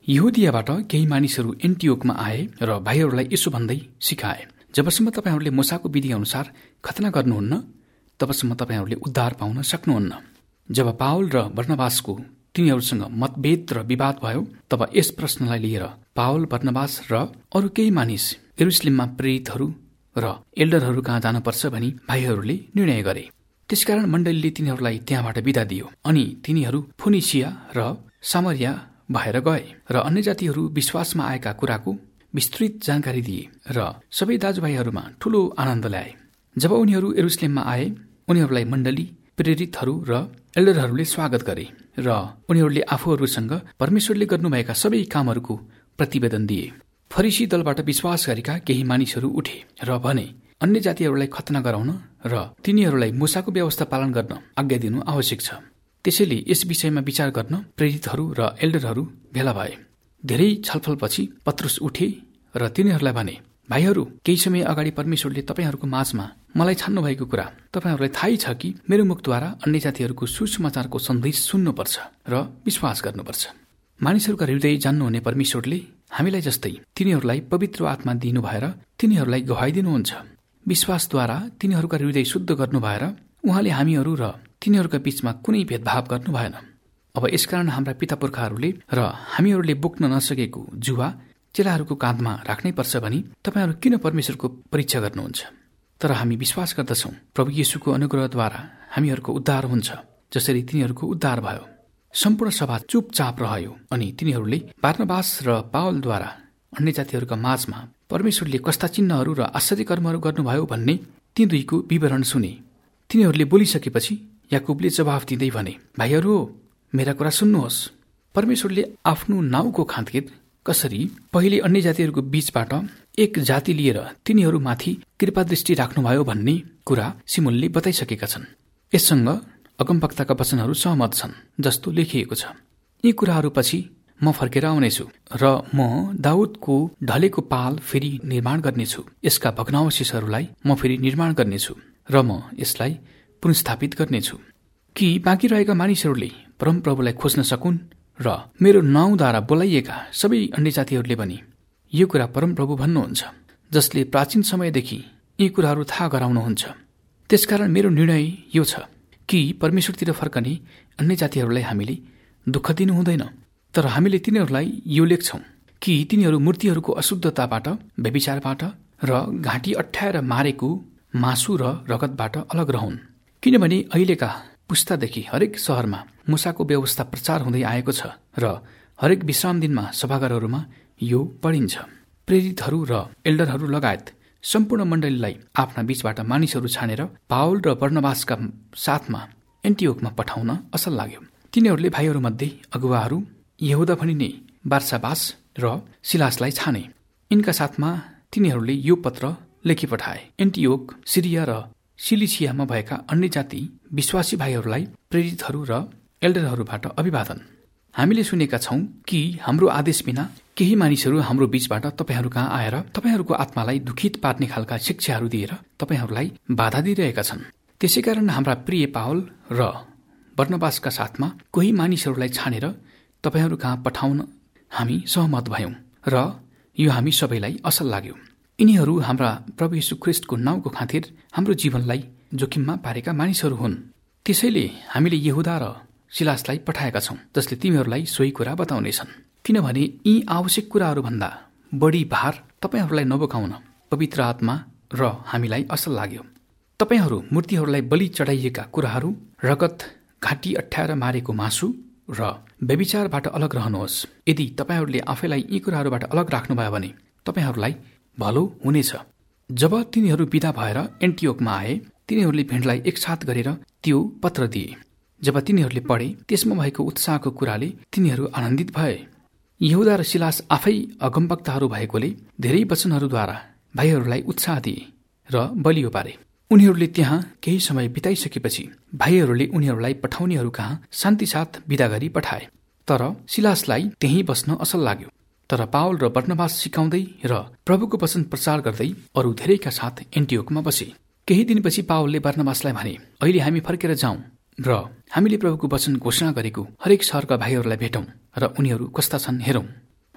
यहुदियाबाट केही मानिसहरू एन्टियोकमा आए र भाइहरूलाई यसो भन्दै सिकाए, जबसम्म तपाईँहरूले मूसाको विधि अनुसार खतना गर्नुहुन्न तबसम्म तपाईँहरूले उद्धार पाउन सक्नुहुन्न। जब पावल र बर्नबासको तिनीहरूसँग मतभेद र विवाद भयो, तब यस प्रश्नलाई लिएर पावल, बर्नबास र अरू केही मानिस यरुशलेममा प्रेरितहरू र एल्डरहरू कहाँ जानुपर्छ भनी भाइहरूले निर्णय गरे। त्यसकारण मण्डलीले तिनीहरूलाई त्यहाँबाट बिदा दियो अनि तिनीहरू फोनिसिया र सामरिया भएर गए र अन्य जातिहरू विश्वासमा आएका कुराको विस्तृत जानकारी दिए र सबै दाजुभाइहरूमा ठूलो आनन्द ल्याए। जब उनीहरू यरुशलेममा आए, उनीहरूलाई मण्डली, प्रेरितहरू र एल्डरहरूले स्वागत गरे र उनीहरूले आफूहरूसँग परमेश्वरले गर्नुभएका सबै कामहरूको प्रतिवेदन दिए। फरिसी दलबाट विश्वास गरेका केही मानिसहरू उठे र भने, अन्य जातिहरूलाई खतना गराउन र तिनीहरूलाई मूसाको व्यवस्था पालन गर्न आज्ञा दिनु आवश्यक छ। त्यसैले यस विषयमा विचार गर्न प्रेरितहरू र एल्डरहरू भेला भए। धेरै छलफलपछि पत्रुस उठे र तिनीहरूलाई भने, भाइहरू, केही समय अगाडि परमेश्वरले तपाईँहरूको माझमा मलाई छान्नु भएको कुरा तपाईँहरूलाई थाहै छ कि मेरो मुखद्वारा अन्य जातिहरूको सुसमाचारको सन्देश सुन्नुपर्छ र विश्वास गर्नुपर्छ। मानिसहरूका हृदय जान्नुहुने परमेश्वरले हामीलाई जस्तै तिनीहरूलाई पवित्र आत्मा दिनु भएर तिनीहरूलाई गवाई दिनुहुन्छ। विश्वासद्वारा तिनीहरूका हृदय शुद्ध गर्नु भएर उहाँले हामीहरू र तिनीहरूका बीचमा कुनै भेदभाव गर्नु भएन। अब यसकारण हाम्रा पितापुर्खाहरूले र हामीहरूले बोक्न नसकेको जुवा चेलाहरूको काँधमा राख्नै पर्छ भनी तपाईँहरू किन परमेश्वरको परीक्षा गर्नुहुन्छ? तर हामी विश्वास गर्दछौँ प्रभु येशूको अनुग्रहद्वारा हामीहरूको उद्धार हुन्छ, जसरी तिनीहरूको उद्धार भयो। सम्पूर्ण सभा चुपचाप रह्यो अनि तिनीहरूले बारनबास र पावलद्वारा अन्य जातिहरूका माझमा परमेश्वरले कस्ता चिन्हहरू र आश्चर्य कर्महरू गर्नुभयो भन्ने ती दुईको विवरण सुने। तिनीहरूले बोलिसकेपछि याकुबले जवाफ दिँदै भने, भाइहरू, मेरा कुरा सुन्नुहोस्। परमेश्वरले आफ्नो नाउँको खातिर कसरी पहिले अन्य जातिहरूको बीचबाट एक जाति लिएर तिनीहरूमाथि कृपादृष्टि राख्नुभयो भन्ने कुरा सिमोनले बताइसकेका छन्। यससँग अगमवक्ताका वचनहरू सहमत छन्, जस्तो लेखिएको छ। यी कुराहरूपछि म फर्केर आउनेछु र म दाउदको ढलेको पाल फेरि निर्माण गर्नेछु। यसका भग्नावशेषहरूलाई म फेरि निर्माण गर्नेछु र म यसलाई पुनस्थापित गर्नेछु, कि बाँकी रहेका मानिसहरूले परमप्रभुलाई खोज्न सकुन् र मेरो नाउँद्वारा बोलाइएका सबै अन्य जातिहरूले पनि यो कुरा परमप्रभु भन्नुहुन्छ, जसले प्राचीन समयदेखि यी कुराहरू थाहा गराउनुहुन्छ। त्यसकारण मेरो निर्णय यो छ कि परमेश्वरतिर फर्कने अन्य जातिहरूलाई हामीले दुःख दिनु हुँदैन। तर हामीले तिनीहरूलाई यो लेख्छौँ कि तिनीहरू मूर्तिहरूको अशुद्धताबाट, व्यभिचारबाट र घाँटी अठ्याएर मारेको मासु र रगतबाट अलग रहन्। किनभने अहिलेका पुस्तादेखि हरेक शहरमा मूसाको व्यवस्था प्रचार हुँदै आएको छ र हरेक विश्राम दिनमा सभागारहरूमा यो पढिन्छ। प्रेरितहरू र एल्डरहरू लगायत सम्पूर्ण मण्डलीलाई आफ्ना बीचबाट मानिसहरू छानेर पावल र बर्नबासका साथमा एन्टियोकमा पठाउन असल लाग्यो। तिनीहरूले भाइहरूमध्ये अगुवाहरू यहुदा भनिने बारसाबास र सिलासलाई छाने। यिनका साथमा तिनीहरूले यो पत्र लेखी पठाए, एन्टियोक, सिरिया र सिलिसियामा भएका अन्य जाति विश्वासी भाइहरूलाई प्रेरितहरू र एल्डरहरूबाट अभिवादन। हामीले सुनेका छौँ कि हाम्रो आदेश बिना केही मानिसहरू हाम्रो बीचबाट तपाईँहरू कहाँ आएर तपाईँहरूको आत्मालाई दुखित पार्ने खालका शिक्षाहरू दिएर तपाईँहरूलाई बाधा दिइरहेका छन्। त्यसैकारण हाम्रा प्रिय पावल र बर्नबासका साथमा कोही मानिसहरूलाई छानेर तपाईँहरू कहाँ पठाउन हामी सहमत भयौँ र यो हामी सबैलाई असल लाग्यो। यिनीहरू हाम्रा प्रभु येशू ख्रीष्टको नाउँको खातिर हाम्रो जीवनलाई जोखिममा पारेका मानिसहरू हुन्। त्यसैले हामीले यहुदा र सिलासलाई पठाएका छौँ, जसले तिमीहरूलाई सोही कुरा बताउनेछन्। किनभने यी आवश्यक कुराहरूभन्दा बढी भार तपाईँहरूलाई नबोकाउन पवित्र आत्मा र हामीलाई असल लाग्यो। तपाईँहरू मूर्तिहरूलाई बलि चढाइएका कुराहरू, रगत, घाँटी अठ्याएर मारेको मासु र व्यभिचारबाट अलग रहनुहोस्। यदि तपाईँहरूले आफैलाई यी कुराहरूबाट अलग राख्नुभयो भने तपाईँहरूलाई भलो हुनेछ। जब तिनीहरू विदा भएर एन्टियोकमा आए, तिनीहरूले भेडलाई एकसाथ गरेर त्यो पत्र दिए। जब तिनीहरूले पढे, त्यसमा भएको उत्साहको कुराले तिनीहरू आनन्दित भए। यहुदा र सिलास आफै अगमवक्ताहरू भएकोले धेरै वचनहरूद्वारा भाइहरूलाई उत्साह दिए र बलियो पारे। उनीहरूले त्यहाँ केही समय बिताइसकेपछि भाइहरूले उनीहरूलाई पठाउनेहरू कहाँ शान्तिसाथ विदा गरी पठाए। तर सिलासलाई त्यहीँ बस्न असल लाग्यो। तर पावल र बर्नबास सिकाउँदै र प्रभुको वचन प्रचार गर्दै अरू धेरैका साथ एन्टियोकमा बसे। केही दिनपछि पावलले बर्नबासलाई भने, अहिले हामी फर्केर जाउँ र हामीले प्रभुको वचन घोषणा गरेको हरेक शहरका भाइहरूलाई भेटौँ र उनीहरू कस्ता छन् हेरौँ।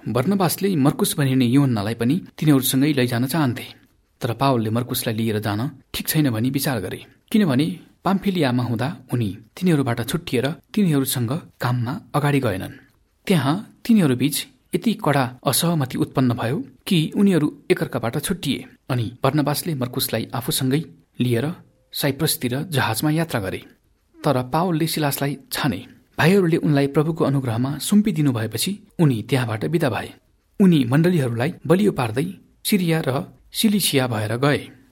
बर्नबासले मर्कुस भनिने यूहन्नालाई पनि तिनीहरूसँगै लैजान चाहन्थे। तर पावलले मर्कुसलाई लिएर जान ठिक छैन भनी विचार गरे, किनभने पाम्फिलियामा हुँदा उनी तिनीहरूबाट छुट्टिएर तिनीहरूसँग काममा अगाडि गएनन्। त्यहाँ तिनीहरूबीच यति कडा असहमति उत्पन्न भयो कि उनीहरू एकअर्काबाट छुट्टिए अनि बर्नबासले मर्कुसलाई आफूसँगै लिएर साइप्रसतिर जहाजमा यात्रा गरे। तर पावलले सिलासलाई छाने। भाइहरूले उनलाई प्रभुको अनुग्रहमा सुम्पिदिनु भएपछि उनी त्यहाँबाट बिदा भए। उनी मण्डलीहरूलाई बलियो पार्दै सिरिया र सिलिसिया भएर गए।